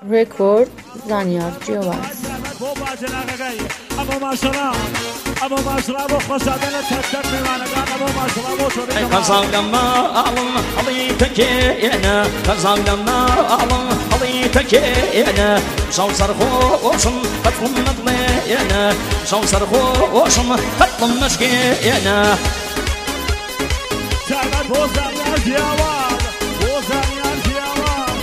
رکورد زانیار جیاواز قزاق لما أعلم حضيتك أنا قزاق لما أعلم حضيتك أنا شو صرخو وشم فتلم مطلي أنا شو صرخو وشم فتلم مشكي أنا تعال بوزان يا جيوان بوزان يا جيوان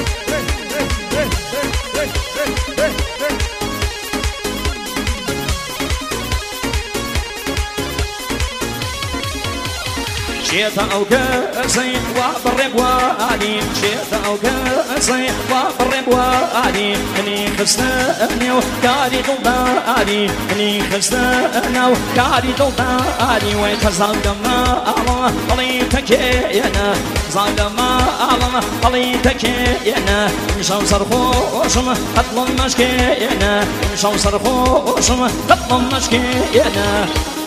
شيتا أو كسي وبرب وادي شيتا أو كسي وبرب وادي إني خستني وكاري ضلادي إني خستني وكاري ضلادي ويتظلم الله عليتك أنا ظلم الله عليتك أنا شو صرخو وشم أطلب مشكي أنا شو صرخو وشم أطلب مشكي أنا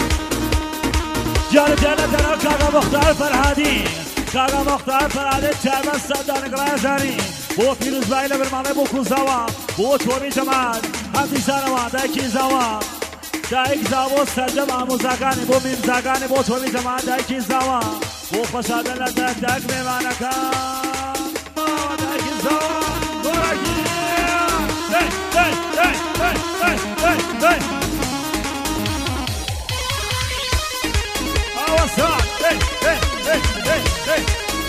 جال جانا كاغا مختار فرهادي كاغا مختار فرهادي تعب السادان قرازاني بو فيروز بايلة برمانه بو كوزاوا بو تومي جمال هاتي سانوا دايكي زاوا دايك زاوا سرجم آموزاگاني بو ميمزاگاني بو تومي جمال دايكي زاوا بو فسادن لدى داك ميمانكا دايكي زاوا دوراكي Hey, hey, hey, hey, hey.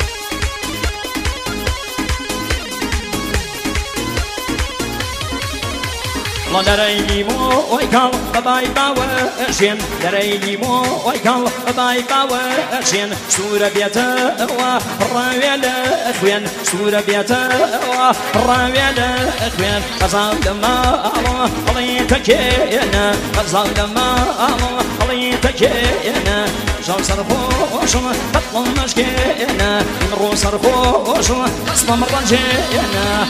الله دريني مو ويكال باي باوشين دريني مو ويكال باي باوشين سورة بيتا وراويل اخوين سورة بيتا وراويل اخوين قصام لما الله عليتك انا قصام لما الله عليتك انا شو صرخو شو بطل مشكينا نرو صرخو شو اصلا رجينا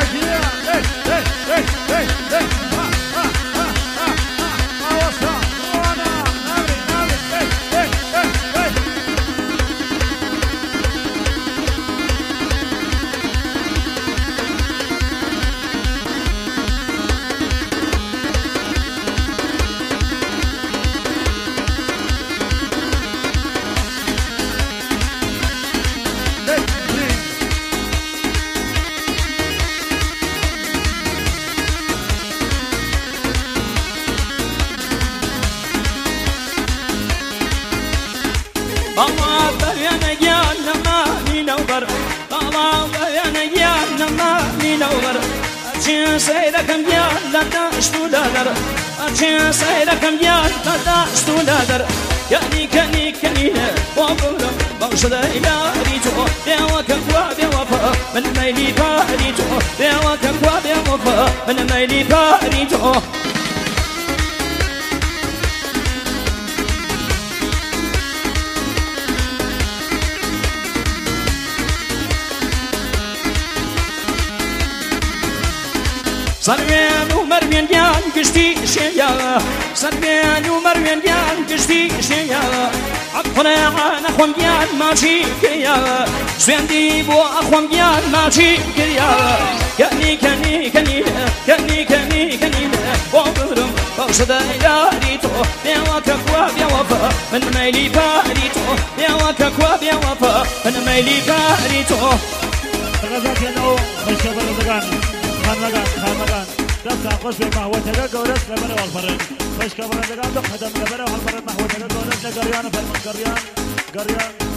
الله بيانا جانا ما ننور الله بيانا جانا ما ننور أشين سيركم جانا داشتو دادر أشين سيركم جانا داشتو دادر كني كني كني وقولم بغشد إلى ريتو بيوكك وبيوفا من ميلي باريتو بيوكك وبيوفا من ميلي باريتو سربيان ومرمين جان كشتي شيا سربيان ومرمين جان كشتي شيا عطنا عن أخوان جان ماشي كيا سويندي بو أخوان جان ماشي كيا كني كني كني كني كني كني وقرم بغشد إلى ريتو بيوكك وبيوفا من ميلي باريتو بيوكك وبيوفا من ميلي باريتو غزاك ينو مشكبر الزغاني خانمگان دست آقاش به محوطه گورس لبره والفرن مشکبر الزغان دو خدم لبره والفرن محوطه گورس لگریان فرمان گریان